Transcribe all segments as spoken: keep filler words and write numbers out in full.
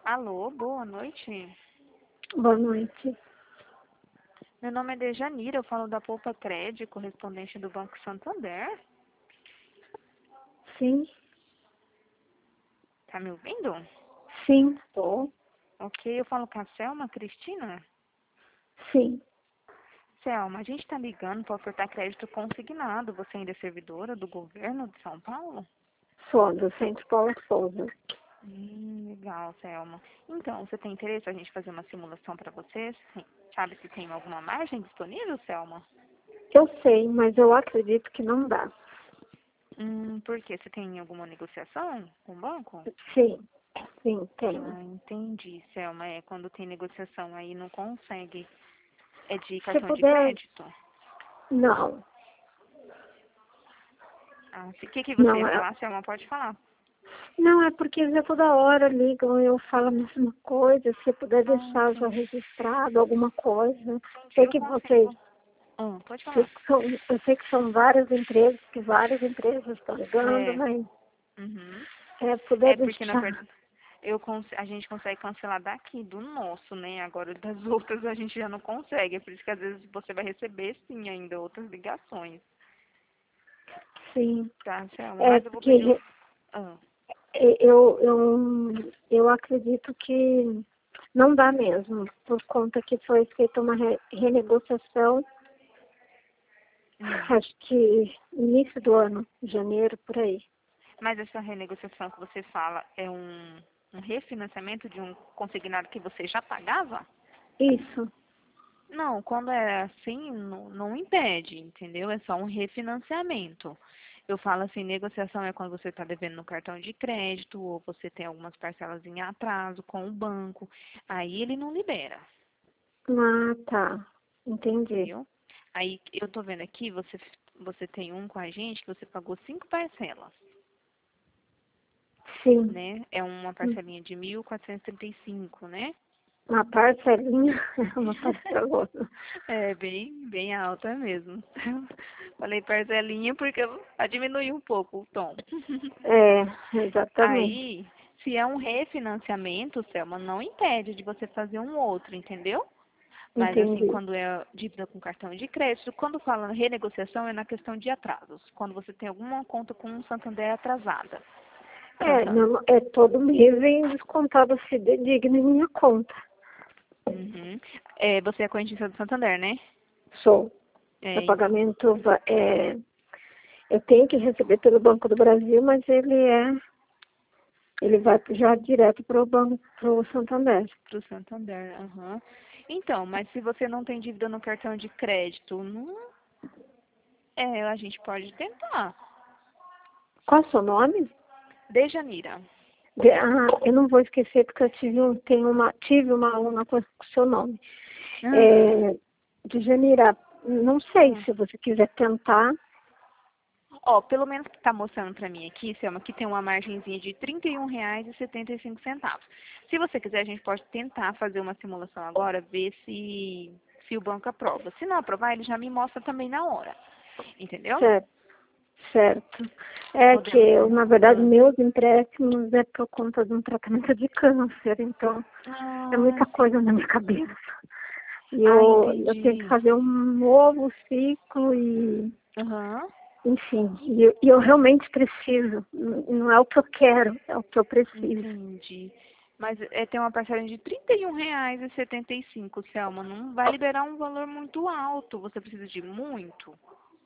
Alô, boa noite. Boa noite. Meu nome é Dejanira, eu falo da Poupa Crédito, correspondente do Banco Santander. Sim, Tá me ouvindo? sim, estou. Ok, eu falo com a Selma Cristina. Sim, Selma, a gente está ligando para ofertar crédito consignado. Você ainda é servidora do governo de São Paulo? sou do Centro Paula Souza. Hum, legal, Selma. Então, você tem interesse a gente fazer uma simulação para você? Sim. Sabe se tem alguma margem disponível, Selma? Eu sei, mas eu acredito que não dá. Hum, por quê? Você tem alguma negociação com o banco? Sim, sim, tenho. Ah, entendi, Selma. É, quando tem negociação aí não consegue. É de Se cartão de puder, crédito? não. Ah, o que, que você ia Não, é, falar, Selma? Pode falar. não, é porque eles toda hora ligam e eu falo a mesma coisa. Se puder Ah, deixar já entendi. registrado alguma coisa. Entendi. Sei Eu que vocês, consigo. Ah, pode sei falar. que são, eu sei que são várias empresas, que várias empresas estão ligando, É. mas Uhum. é, puder É porque, na deixar. verdade, eu cons a gente consegue cancelar daqui, do nosso, né? Agora, das outras a gente já não consegue. É por isso que, às vezes, você vai receber, sim, ainda outras ligações. Sim, Tá, Selma? é Mas eu vou pedir um... porque Ah, Eu, eu, eu acredito que não dá mesmo, por conta que foi feita uma re- renegociação, hum. acho que início do ano, janeiro, por aí. Mas essa renegociação que você fala é um, um refinanciamento de um consignado que você já pagava? Isso, Não, quando é assim, não, não impede, entendeu? É só um refinanciamento. Eu falo assim, negociação é quando você está devendo no cartão de crédito ou você tem algumas parcelas em atraso com o banco. Aí ele não libera, ah, tá, entendi. entendeu? Aí eu tô vendo aqui, você, você tem um com a gente que você pagou cinco parcelas, Sim, né? É uma parcelinha de mil quatrocentos e trinta e cinco, né? uma parcelinha é uma parcelona. É bem, bem alta mesmo. Falei parcelinha porque vai diminuir um pouco o tom. É, exatamente. Aí, se é um refinanciamento, Selma, não impede de você fazer um outro, entendeu? Mas assim, Entendi. quando é dívida com cartão de crédito, quando fala renegociação é na questão de atrasos. Quando você tem alguma conta com um Santander atrasada. É, Santander. não, é todo mês vem descontado fidedigno em minha conta. Uhum. É, você é correntista do Santander, né? Sou. É, O então. pagamento va- é eu tenho que receber pelo Banco do Brasil, mas ele é, ele vai já direto para o Banco, para o Santander. Pro Santander, aham. Então, mas se você não tem dívida no cartão de crédito, não, é, a gente pode tentar. Qual é o seu nome? Dejanira. De, ah, eu não vou esquecer porque eu tive, um, tenho uma, tive uma aluna com o seu nome. Ah, É, de Janira, não sei ah. se você quiser tentar. Ó, pelo menos que tá mostrando pra mim aqui, Selma, que tem uma margenzinha de trinta e um reais e setenta e cinco centavos. Se você quiser, a gente pode tentar fazer uma simulação agora, ver se, se o banco aprova. Se não aprovar, ele já me mostra também na hora. Entendeu? Certo, certo. É que, Podemos. eu, na verdade, Ah, meus empréstimos é por conta de um tratamento de câncer, então é ah, muita coisa sim. na minha cabeça. E Ah, eu, eu tenho que entendi. fazer um novo ciclo e, Aham. enfim, e eu, e eu realmente preciso. N- Não é o que eu quero, é o que eu preciso. Entendi. Mas é, tem uma parcela de trinta e um reais e setenta e cinco, Selma. Não vai liberar um valor muito alto. Você precisa de muito?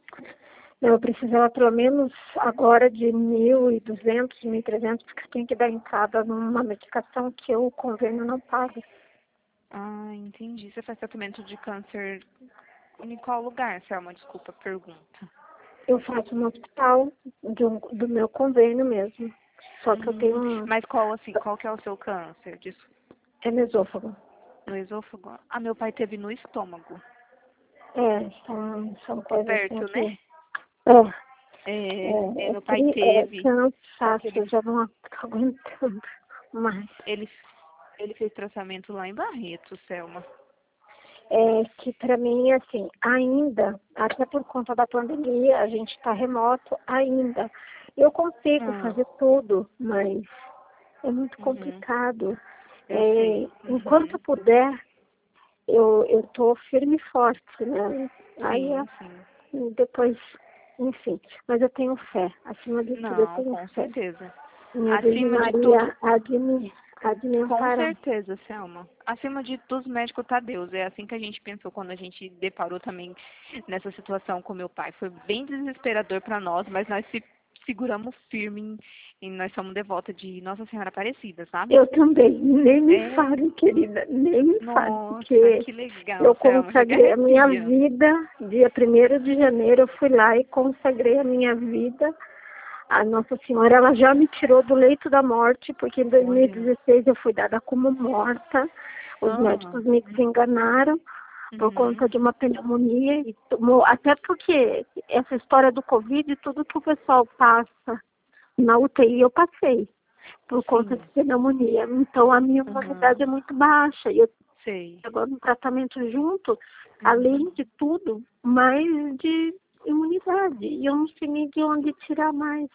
Eu precisava pelo menos agora de mil e duzentos, mil e trezentos, porque eu tenho que dar entrada numa medicação que o convênio não paga. Ah, entendi. Você faz tratamento de câncer em qual lugar, Selma? Desculpa a pergunta. Eu faço no hospital de um- do meu convênio mesmo. Só que eu tenho Hum, um, mas qual, assim, qual que é o seu câncer? Diz- é mesófago. No esôfago? Ah, meu pai teve no estômago. É, são, são É coisas assim perto, que. né? É, É, é, é, é, meu pai tri- é teve. Só que cansaço, ele, eu já não tô aguentando mais. ele, ele fez tratamento lá em Barreto, Selma. É que para mim, assim, ainda, até por conta da pandemia, a gente está remoto ainda. Eu consigo Ah, fazer tudo, mas é muito uhum. complicado. Eu É, sei. enquanto eu Uhum. puder, eu, eu tô firme e forte, né? Aí é, Sim, sim. depois, enfim, mas eu tenho fé, acima de tudo eu Não, tenho com fé. certeza. Minha Virgem Acima de tudo, Maria há de me, há de me com amparar. certeza, Selma. Acima de tudo, os médicos tá Deus. É assim que a gente pensou quando a gente deparou também nessa situação com meu pai. Foi bem desesperador para nós, mas nós se seguramos firme em- e nós somos devotas de Nossa Senhora Aparecida, sabe? Eu também, nem me É, fale, querida, nem me fale, nossa, porque que legal, eu Selma. Chega consagrei a minha arrepia. vida, dia primeiro de janeiro eu fui lá e consagrei a minha vida. A Nossa Senhora, ela já me tirou do leito da morte, porque em Olha. dois mil e dezesseis eu fui dada como morta. Os Ah, médicos me desenganaram por uhum, conta de uma pneumonia, e tomou, até porque essa história do Covid, tudo que o pessoal passa na U T I eu passei, por conta de sim. pneumonia. Então a minha imunidade Uhum, é muito baixa. E eu sei. agora no tratamento junto, Uhum. além de tudo, mais de imunidade. E eu não sei nem de onde tirar mais.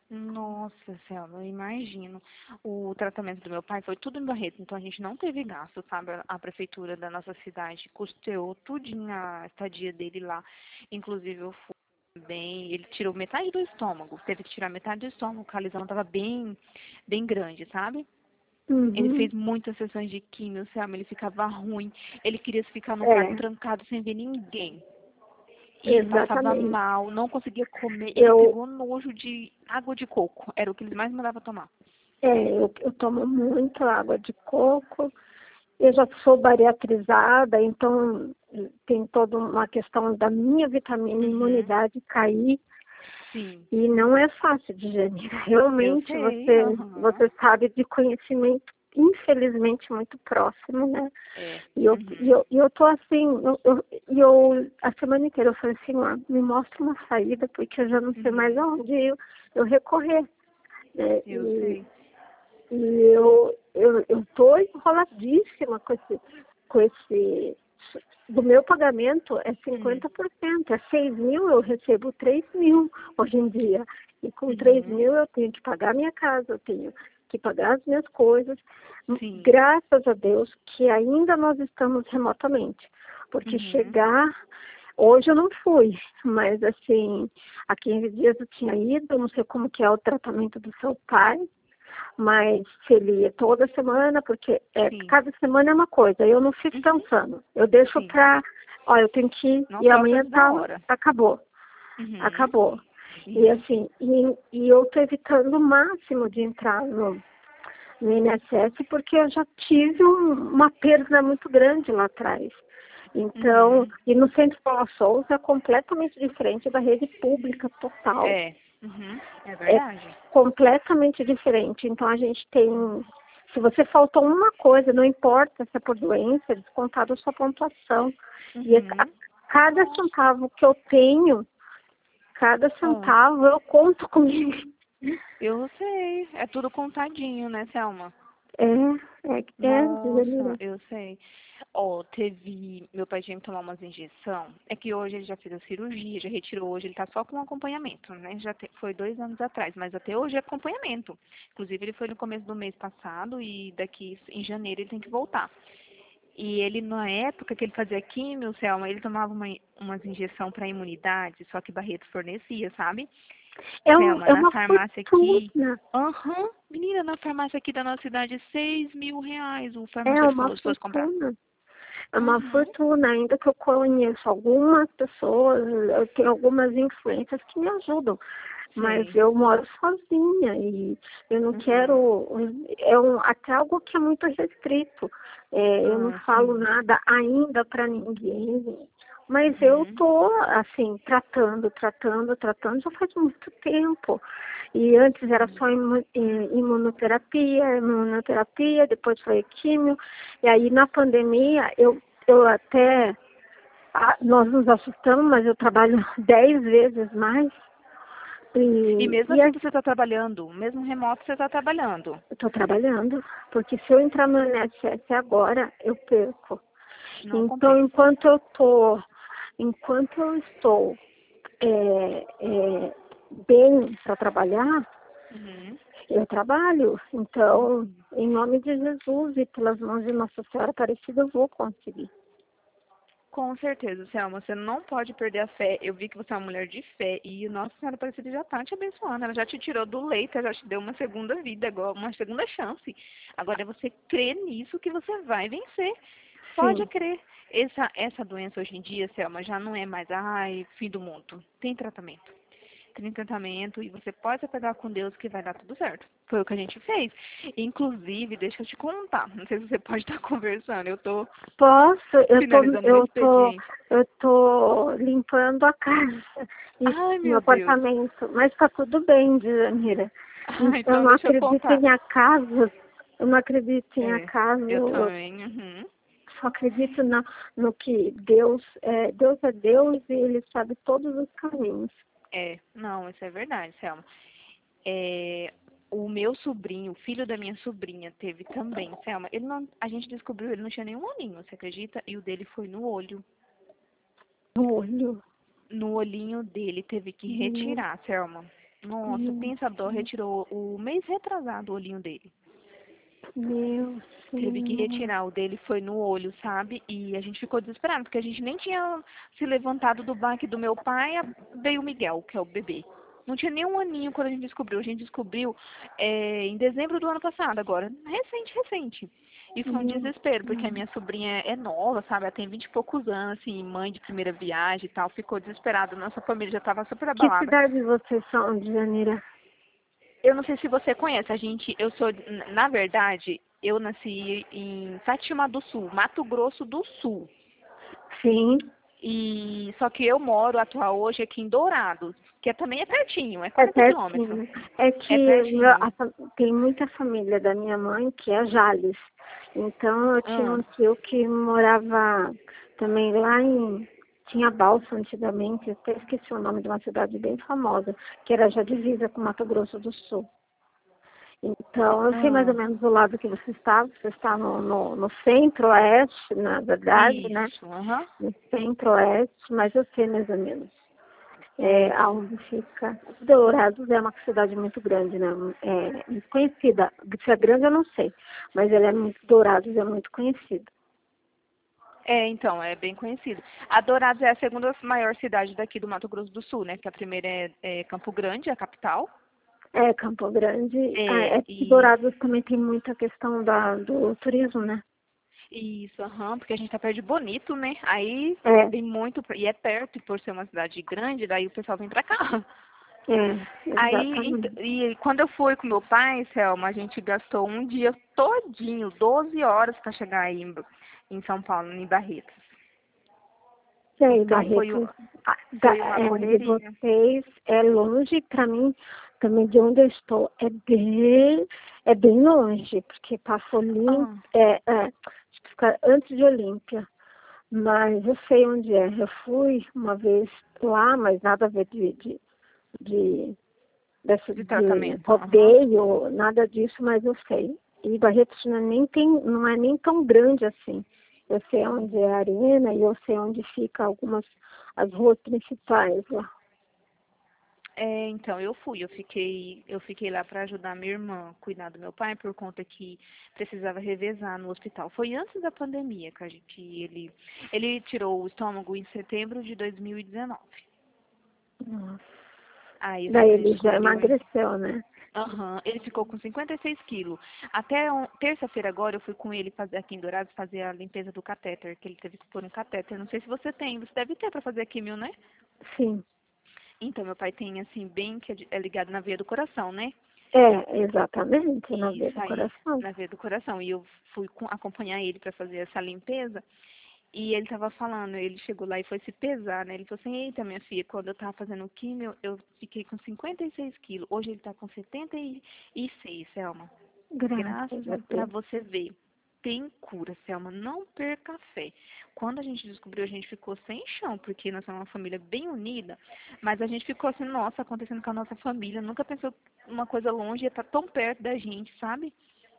Nossa, Selma, eu imagino. O tratamento do meu pai foi tudo em Barreto, então a gente não teve gasto, sabe? A prefeitura da nossa cidade custeou tudinho a estadia dele lá. Inclusive, eu fui bem, ele tirou metade do estômago, teve que tirar metade do estômago, porque a lesão estava bem, bem grande, sabe? Ele Uhum. fez muitas sessões de químio, Selma, ele ficava ruim, ele queria ficar no quarto É, trancado sem ver ninguém. E passava exatamente. mal, não conseguia comer, ele Eu, pegou nojo de água de coco, era o que eles mais mandavam tomar. é, eu, eu tomo muito água de coco, eu já sou bariatrizada, então tem toda uma questão da minha vitamina e Uhum. imunidade cair, Sim, e não é fácil digerir. eu Realmente sei, você, aham. você sabe de conhecimento, infelizmente, muito próximo, né? É. E eu, e Uhum. eu, e eu tô assim, eu, eu, e eu, a semana inteira eu falei assim, ó, me mostra uma saída, porque eu já não sei mais Uhum. aonde eu, eu recorrer, né? Eu E, sei. e eu, eu, eu tô enroladíssima com esse, com esse, do meu pagamento é Hum. cinquenta por cento, é seis mil, eu recebo três mil hoje em dia. E com três Uhum. mil eu tenho que pagar minha casa, eu tenho que pagar as minhas coisas. Sim. Graças a Deus que ainda nós estamos remotamente. Porque Uhum. chegar, hoje eu não fui, mas assim, há quinze dias eu tinha ido, eu não sei como que é o tratamento do seu pai, mas se ele ia toda semana, porque é, Sim. cada semana é uma coisa, eu não fico Uhum. pensando. Eu deixo Sim. pra, ó, eu tenho que ir Não e troca amanhã antes da tá, hora. acabou, Uhum. acabou. E Isso. assim, e, e eu tô evitando o máximo de entrar no, no I N S S porque eu já tive um- uma perda muito grande lá atrás. Então, Uhum. e no Centro Paula Souza é completamente diferente da rede pública total. É. Uhum. É É verdade. completamente diferente. Então a gente tem, se você faltou uma coisa, não importa se é por doença, é descontado a sua pontuação. E a, a Uhum. cada centavo que eu tenho, cada Ah, centavo eu conto comigo. eu sei. É tudo contadinho, né, Selma? É, é, é, Nossa, Janira. eu sei. Ó, teve. Meu pai tinha que tomar umas injeção. É que hoje ele já fez a cirurgia, já retirou hoje, ele tá só com acompanhamento, né? Já te- foi dois anos atrás, mas até hoje é acompanhamento. Inclusive, ele foi no começo do mês passado e daqui em janeiro ele tem que voltar. E ele, na época que ele fazia químio, Selma, ele tomava uma, umas injeção para imunidade, só que Barreto fornecia, sabe? É, um, Selma, é na uma farmácia aqui. fortuna. Aham, menina, na farmácia aqui da nossa cidade, seis mil reais. O É farmacêutico uma falou se fosse comprar. fortuna. É uma Uhum, fortuna, ainda que eu conheço algumas pessoas, eu tenho algumas influências que me ajudam, mas sei. eu moro sozinha e eu não Uhum. quero, é um, até algo que é muito restrito. É, eu não Ah, falo sim. nada ainda para ninguém, mas eu Uhum. tô assim, tratando, tratando, tratando, já faz muito tempo. E antes era Sim. só imu- i- imunoterapia, imunoterapia, depois foi químio. E aí na pandemia eu, eu até, ah, nós nos assustamos, mas eu trabalho dez vezes mais. E E, mesmo e assim assim, você está trabalhando, mesmo remoto você está trabalhando. eu estou trabalhando, porque se eu entrar no I N S S agora, eu perco. Não Então, compensa. enquanto eu tô, enquanto eu estou é, é, bem para trabalhar, Uhum. Eu trabalho, então, em nome de Jesus e pelas mãos de Nossa Senhora Aparecida, eu vou conseguir. Com certeza, Selma, você não pode perder a fé. Eu vi que você é uma mulher de fé e Nossa Senhora Aparecida já está te abençoando. Ela já te tirou do leito, ela já te deu uma segunda vida, agora uma segunda chance. Agora é você crer nisso que você vai vencer. Pode Sim, crer. Essa, essa doença hoje em dia, Selma, já não é mais, ai, fim do mundo. Tem tratamento. Tem tratamento e você pode se pegar com Deus que vai dar tudo certo. Foi o que a gente fez. Inclusive, deixa eu te contar. Não sei se você pode estar conversando. Eu estou posso, eu tô, finalizando meu eu tô, expediente. eu tô limpando a casa e Ai, no meu Deus. apartamento, mas tá tudo bem, Janira. Ah, Então, eu então não deixa eu acredito contar. em acaso, eu não acredito em É, acaso, eu eu também. Uhum. só acredito na, no que Deus é, Deus é Deus e Ele sabe todos os caminhos. É, não, isso é verdade, Selma. É, o meu sobrinho, o filho da minha sobrinha, teve também, Selma. Ele não, a gente descobriu, ele não tinha nenhum olhinho, você acredita? E o dele foi no olho. No olho. No olhinho dele, teve que Meu, retirar, Selma. Nossa, meu, pensa a dor, retirou o mês retrasado o olhinho dele. meu Teve que Senhor. retirar, o dele foi no olho, sabe? E a gente ficou desesperado, porque a gente nem tinha se levantado do baque do meu pai, a- veio o Miguel, que é o bebê. Não tinha nem um aninho quando a gente descobriu. A gente descobriu é, em dezembro do ano passado, agora. Recente, recente. E foi um Meu desespero, porque a Senhor. minha sobrinha é nova, sabe? Ela tem vinte e poucos anos, assim, mãe de primeira viagem e tal. Ficou desesperada. Nossa família já estava super Que abalada. cidade vocês são de Janeiro? Eu não sei se você conhece, a gente, eu sou, na verdade, eu nasci em Fátima do Sul, Mato Grosso do Sul. Sim, E só que eu moro atual hoje aqui em Dourados, que é, também é pertinho, é é quarenta quilômetros. pertinho. É É que meu- pertinho. a fa- tem muita família da minha mãe que é Jales. Então eu tinha Ah, um tio que morava também lá em. Tinha Balsa antigamente, eu até esqueci o nome de uma cidade bem famosa, que era já divisa com Mato Grosso do Sul. Então, eu sei mais ou ah, menos do lado que você está. Você está no, no, no centro-oeste, na verdade, né? isso, aham. No centro-oeste, mas eu sei mais ou menos. É, É, aonde fica. Dourados é uma cidade muito grande, né? É muito conhecida. Se é grande eu não sei, mas ela é muito, Dourados é muito conhecida. é, então, é bem conhecido. A Dourados é a segunda maior cidade daqui do Mato Grosso do Sul, né? Que a primeira é, é Campo Grande, a capital. É, Campo Grande. Ah, É, é que e Dourados também tem muita questão da, do turismo, né? isso, aham, porque a gente tá perto de Bonito, né? Aí É, tem muito, e é perto, e por ser uma cidade grande, daí o pessoal vem pra cá. é, Aí, ent- exatamente. e quando eu fui com meu pai, Selma, a gente gastou um dia todinho, doze horas para chegar aí em, em São Paulo, em Barretos. E aí, Então foi, o- Barretos, ah, da- foi uma é, de correria. vocês é longe, para mim, também de onde eu estou, é bem, é bem longe, porque passa Olímpia, Ah, é, é, acho que fica antes de Olímpia, mas eu sei onde é. Eu fui uma vez lá, mas nada a ver de, de, de, dessa, de de tratamento. Aham. rodeio, nada disso, mas eu sei. E Barretos não é nem, tem, não é nem tão grande assim. Eu sei onde é a arena e eu sei onde fica algumas as ruas principais lá. É, então, eu fui, eu fiquei, eu fiquei lá para ajudar minha irmã a cuidar do meu pai, por conta que precisava revezar no hospital. Foi antes da pandemia que, a gente, que ele, ele tirou o estômago em setembro de dois mil e dezenove. Nossa. Aí foi Daí quando a gente ele já descobriu. emagreceu, né? Aham, ele ficou com cinquenta e seis quilos. Até on- terça-feira agora eu fui com ele fazer aqui em Dourados fazer a limpeza do catéter, que ele teve que pôr um catéter. Não sei se você tem, você deve ter para fazer a quimio, né? Sim. Então, meu pai tem assim, bem que é de- é ligado na veia do coração, né? É, exatamente, na veia Isso do aí, coração. na veia do coração. E eu fui com- acompanhar ele para fazer essa limpeza. E ele tava falando, ele chegou lá e foi se pesar, né? Ele falou assim, eita, minha filha, quando eu tava fazendo químio, eu fiquei com cinquenta e seis quilos. Hoje ele tá com setenta e seis, Selma. Graças Graças a a para Deus. você ver. Tem cura, Selma. Não perca a fé. Quando a gente descobriu, a gente ficou sem chão, porque nós somos uma família bem unida. Mas a gente ficou assim, nossa, acontecendo com a nossa família. Nunca pensou que uma coisa longe ia estar tão perto da gente, sabe?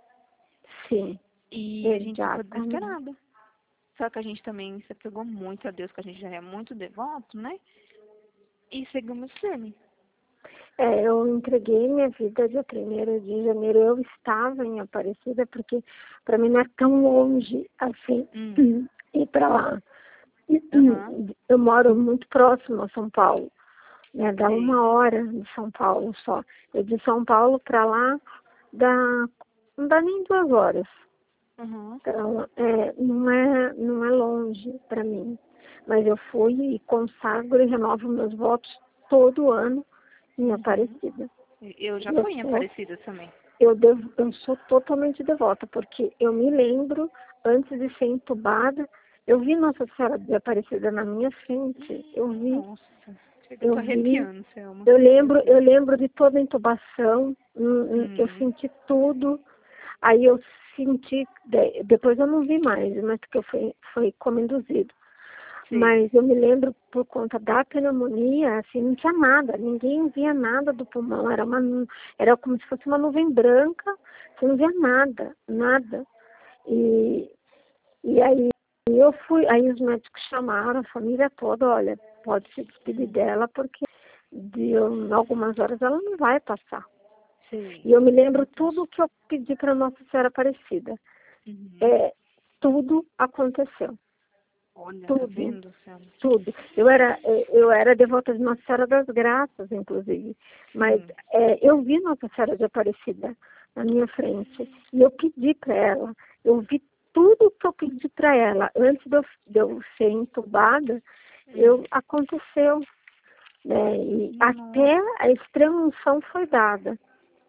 Sim, E a gente ficou exatamente. desesperada. Só que a gente também se apegou muito a Deus, que a gente já é muito devoto, né? E seguimos firme. É, eu entreguei minha vida dia primeiro de janeiro. Eu estava em Aparecida, porque para mim não é tão longe assim Hum. ir para lá. Aham. Eu moro muito próximo a São Paulo, né? Dá Sei. uma hora de São Paulo só. Eu de São Paulo para lá dá, não dá nem duas horas. Uhum. Então, é, não é, não é longe para mim. Mas eu fui e consagro e renovo meus votos todo ano em Uhum. Aparecida. Eu já Eu fui em sou, Aparecida também. eu, devo, eu sou totalmente devota, porque eu me lembro, antes de ser entubada, eu vi Nossa Senhora de Aparecida na minha frente. Eu vi, Nossa, chega, eu eu tô vi. arrepiando, Selma. Eu Meu lembro, eu Deus. lembro de toda a intubação, hum, hum, eu Hum. senti tudo. Aí eu senti, de- depois eu não vi mais, mas porque eu fui, foi como induzido. Sei. Mas eu me lembro, por conta da pneumonia, assim, não tinha nada, ninguém via nada do pulmão, era, uma, nu- era como se fosse uma nuvem branca, você não via nada, nada. E, e aí eu fui, aí os médicos chamaram a família toda, olha, pode se despedir Hum. dela, porque de algumas horas ela não vai passar. Sei. E eu me lembro Meu tudo Deus. que eu pedi para Nossa Senhora Aparecida. Uhum. É, tudo aconteceu. Olha, tá Tudo, vendo, Selma? tudo. Eu era, eh, eu era devota de Nossa Senhora das Graças, inclusive. Mas Sim. é, eu vi Nossa Senhora de Aparecida na minha frente. E eu pedi para ela. Eu vi tudo que eu pedi para ela. Antes de eu, de eu ser entubada, eu, Hum. aconteceu. Né? E Nossa, até a extrema-unção foi dada.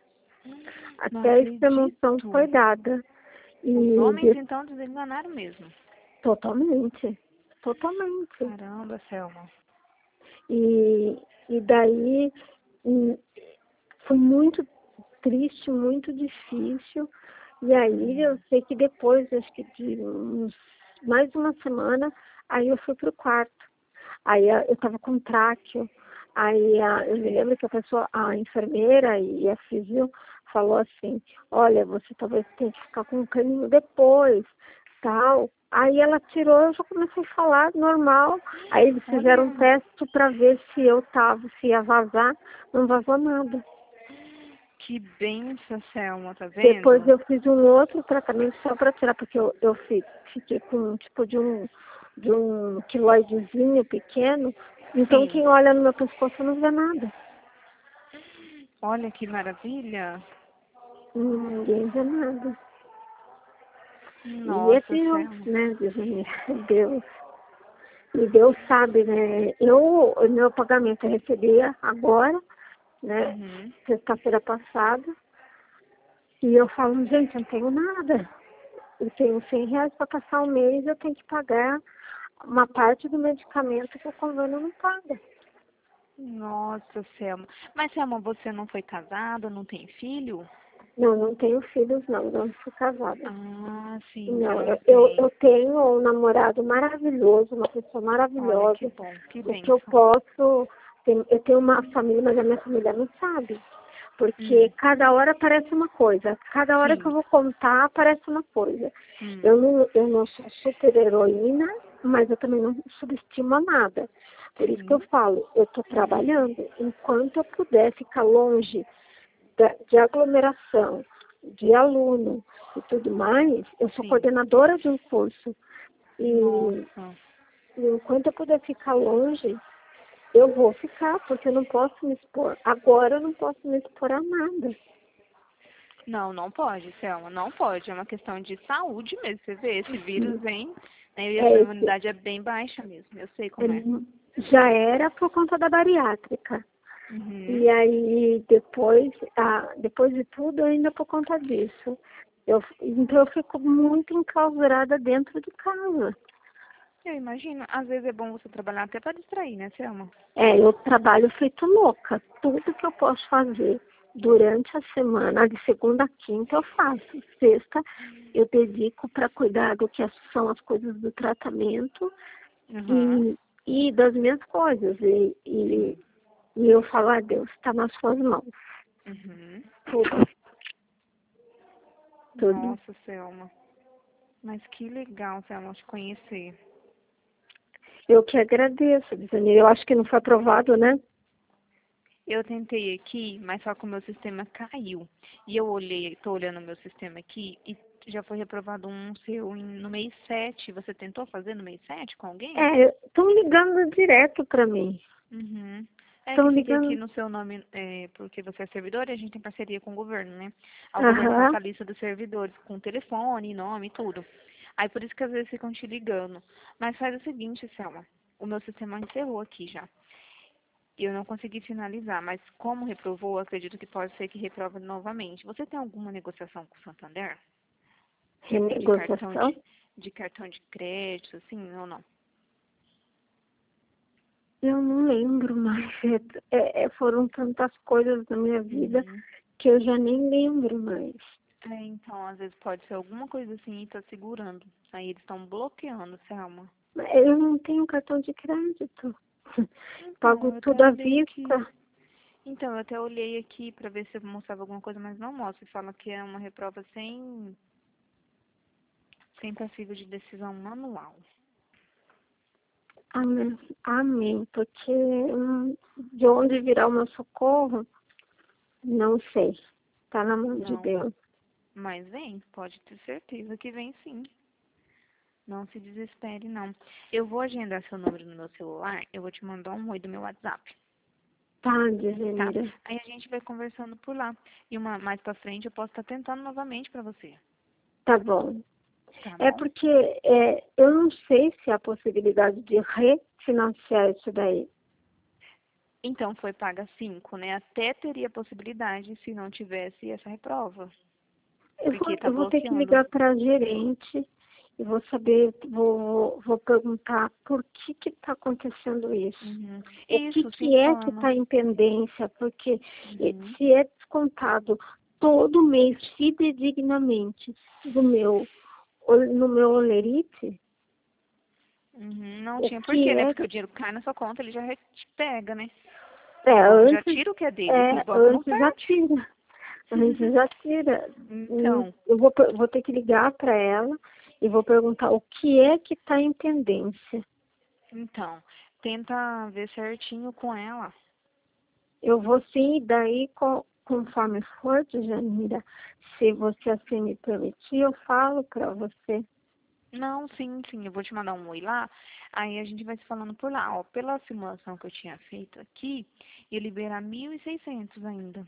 não Até a extrema-unção foi acredito. dada. Os E homens, de- então, desenganaram mesmo. totalmente, totalmente. Caramba, Selma. E, e daí hum, foi muito triste, muito difícil. E aí eu Uhum. sei que depois, acho que de uns, mais uma semana, aí eu fui pro quarto. Aí a- eu estava com tráqueo. Aí a, eu me Sei. lembro que a pessoa, a enfermeira e a fisio falou assim, olha, você talvez tenha que ficar com um caninho depois, tal. Aí ela tirou, eu já comecei a falar normal. Aí eles fizeram um Olha, teste para ver se eu tava, se ia vazar. Não vazou nada. que benção, Selma, tá Depois vendo? eu fiz um outro tratamento só para tirar, porque eu, eu fi- fiquei com um tipo de um, de um quiloidezinho pequeno. Então Sim. quem olha no meu pescoço não vê nada. Olha que maravilha. Ninguém vê nada. E é Nossa, Deus, Selma. né, Virginia? É Deus. E Deus sabe, né? Eu, o meu pagamento eu recebi agora, né? Uhum. Sexta-feira passada. E eu falo, gente, eu não tenho nada. Eu tenho cem reais para passar um mês, eu tenho que pagar uma parte do medicamento que o convênio não paga. Nossa, Selma. Mas, Selma, você não foi casada, não tem filho? Não, não tenho filhos, não, não sou casada. Ah, sim, você Não, não eu, eu, tem. eu tenho um namorado maravilhoso, uma pessoa Olha que maravilhosa, bom, que o que eu bênção. posso. tem- Eu tenho uma família, mas a minha família não sabe. Porque Hum, cada hora aparece uma coisa. Cada hora que sim. eu vou contar, aparece uma coisa. Hum, Eu não, eu não sou super heroína, mas eu também não subestimo nada. Por isso que eu sim. falo, eu estou trabalhando. Enquanto eu puder ficar longe da- de aglomeração, de aluno e tudo mais, eu sou Sim. coordenadora de um curso. E, Nossa. e enquanto eu puder ficar longe, eu vou ficar, porque eu não posso me expor. Agora eu não posso me expor a nada. Não, não pode, Selma, não pode. É uma questão de saúde mesmo. Você vê, esse vírus vem, né, e a sua É, esse, imunidade é bem baixa mesmo. Eu sei é, como é. já era por conta da bariátrica. Uhum. E aí, depois, ah, depois de tudo, ainda por conta disso. Eu, então, eu fico muito enclausurada dentro de casa. Eu imagino. Às vezes é bom você trabalhar até para distrair, né, Selma? É, eu trabalho feito louca. Tudo que eu posso fazer durante a semana, de segunda a quinta, eu faço. Sexta, eu dedico para cuidar do que são as coisas do tratamento Uhum. e, e das minhas coisas. E, e, Sim. e eu falo, a Deus, está nas suas mãos. Uhum. Tudo, tudo. Nossa, Selma. Mas que legal, Selma, te conhecer. Eu que agradeço, Dizane. Eu acho que não foi aprovado, né? Eu tentei aqui, mas só que o meu sistema caiu. E eu olhei, tô olhando o meu sistema aqui e já foi reprovado um seu em- no mês sete. Você tentou fazer no mês sete com alguém? É, estão ligando direto para mim. Uhum. É Estão que fica aqui ligando. no seu nome, é, porque você é servidor e a gente tem parceria com o governo, né? Aí o governo Aham. passa a lista dos servidores com telefone, nome e tudo. Aí por isso que às vezes ficam te ligando. Mas faz o seguinte, Selma. O meu sistema encerrou aqui já. E eu não consegui finalizar, mas como reprovou, eu acredito que pode ser que reprova novamente. Você tem alguma negociação com o Santander? De cartão Renegociação? de, de cartão de crédito, assim, ou não? Eu não lembro mais. É, é, foram tantas coisas na minha vida Uhum. que eu já nem lembro mais. É, então, às vezes pode ser alguma coisa assim e tá segurando. Aí eles estão bloqueando, Selma. Eu não tenho cartão de crédito. Pago Então, eu até tudo à olhei aqui. vista. Então, eu até olhei aqui pra ver se eu mostrava alguma coisa, mas não mostra. Fala que é uma reprova sem, sem passível de decisão manual. Amém. Amém. Porque hum, de onde virá o meu socorro, não sei. Está na mão de Não. Deus. Mas vem, pode ter certeza que vem sim. Não se desespere, não. Eu vou agendar seu número no meu celular, eu vou te mandar um oi do meu WhatsApp, Tá, tá? Dizenira. Aí a gente vai conversando por lá. E uma mais pra frente eu posso estar tentando novamente pra você, Tá bom. tá É bom? porque é, eu não sei se há possibilidade de refinanciar isso daí. Então foi paga cinco, né? Até teria possibilidade se não tivesse essa reprova, Eu vou, porque tá eu vou ter que bloqueando. ligar para a gerente e vou saber, vou, vou perguntar por que que está acontecendo isso. Uhum. O que Isso, se que é que informa. está em pendência? Porque eh, Uhum. se é descontado todo mês fidedignamente do meu, ol- no meu olerite, Uhum. Não o tinha que porquê, né? é Porque o dinheiro cai na sua conta, ele já re- te pega, né? É, O banco já antes, tira o que é dele, é, os bancos não antes já perdem. tira. Antes já tira. Hum, Então, Eu vou, per- vou ter que ligar para ela e vou perguntar o que é que está em pendência. então, tenta ver certinho com ela. Eu vou sim, e daí, co- conforme for, Janira, se você assim me permitir, eu falo para você. Não, sim, sim, eu vou te mandar um oi lá, aí a gente vai se falando por lá. Ó, pela simulação que eu tinha feito aqui, ia liberar mil e seiscentos ainda.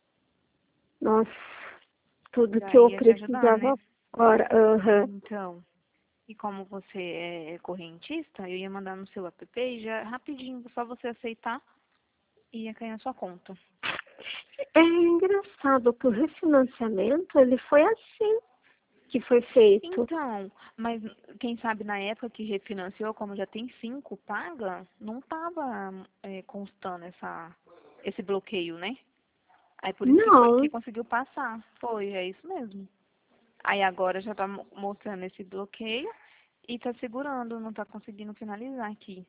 Nossa, tudo que Daí eu ia te ajudar, né? precisava agora. Aham. Então, e como você é correntista, eu ia mandar no seu app e já rapidinho, só você aceitar e ia cair na sua conta. É engraçado que o refinanciamento, ele foi assim que foi feito. Então, mas quem sabe na época que refinanciou, como já tem cinco paga, não estava constando essa, esse bloqueio, né? Aí por isso que foi que Não, conseguiu passar. Foi, é isso mesmo. Aí agora já tá mo- mostrando esse bloqueio e tá segurando, não tá conseguindo finalizar aqui.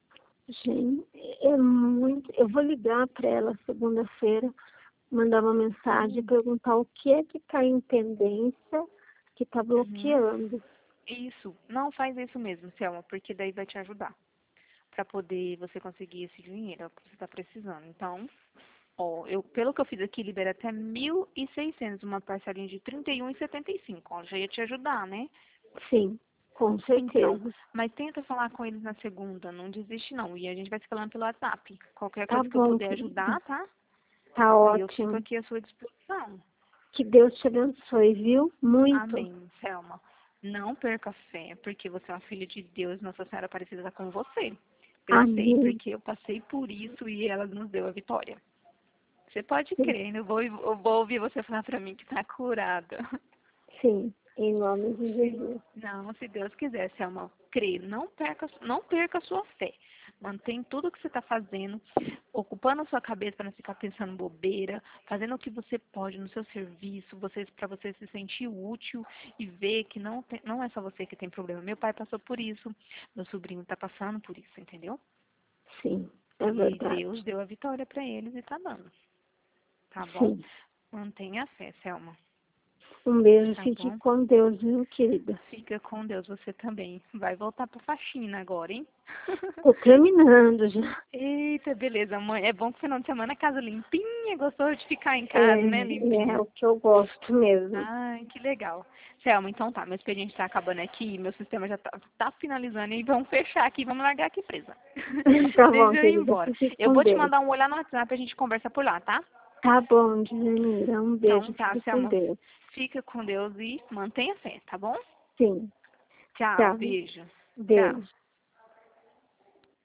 gente, é muito. Eu vou ligar para ela segunda-feira, mandar uma mensagem e Sim. perguntar o que é que está em pendência que está Uhum. bloqueando. Isso. Não faz isso mesmo, Selma, porque daí vai te ajudar para poder você conseguir esse dinheiro, é o que você está precisando. Então, ó, eu, pelo que eu fiz aqui, libera até mil e seiscentos, uma parcelinha de trinta e um e setenta e cinco. Ó, já ia te ajudar, né? Sim, com Então, certeza. mas tenta falar com eles na segunda, não desiste não. E a gente vai se falando pelo WhatsApp. Qualquer Tá coisa que eu bom, puder querida. ajudar, tá? Tá Aí eu fico ótimo. aqui à sua disposição. Que Deus te abençoe, viu? Muito. Amém, Selma. Não perca a fé, porque você é uma filha de Deus, Nossa Senhora Aparecida está com você. Eu sei, Amém. porque eu passei por isso e ela nos deu a vitória. Você pode crer, né? eu vou, eu vou ouvir você falar pra mim que tá curada. Sim, em nome de Se- Jesus. Não, se Deus quiser, Selma, crê, não perca, não perca a sua fé. Mantém tudo que você está fazendo, ocupando a sua cabeça para não ficar pensando bobeira, fazendo o que você pode no seu serviço, você, para você se sentir útil e ver que não, tem, não é só você que tem problema. Meu pai passou por isso, meu sobrinho está passando por isso, entendeu? Sim, é E verdade. Deus deu a vitória para eles e está dando, tá bom? Sim, Mantenha a fé, Selma. Um beijo, Tá fique bom? com Deus, viu, querida? Fica com Deus, você também. Vai voltar pra faxina agora, hein? Tô terminando já. Eita, beleza, mãe. É bom que final de semana a casa limpinha, gostou de ficar em É, casa, né, é limpinha. o que eu gosto mesmo. Ai, que legal. Selma, então tá, meu expediente tá acabando aqui, meu sistema já tá, tá finalizando e vamos fechar aqui, vamos largar aqui presa. Tá Deixa bom, eu ir querida, embora. fique Eu com vou te Deus. mandar um olhar no WhatsApp, a gente conversa por lá, tá? Tá bom, Djanira, um Então beijo, tá, fique com Selma, Deus. fica com Deus e mantenha fé, tá bom? Sim, Tchau, tchau, beijo. Tchau. beijo.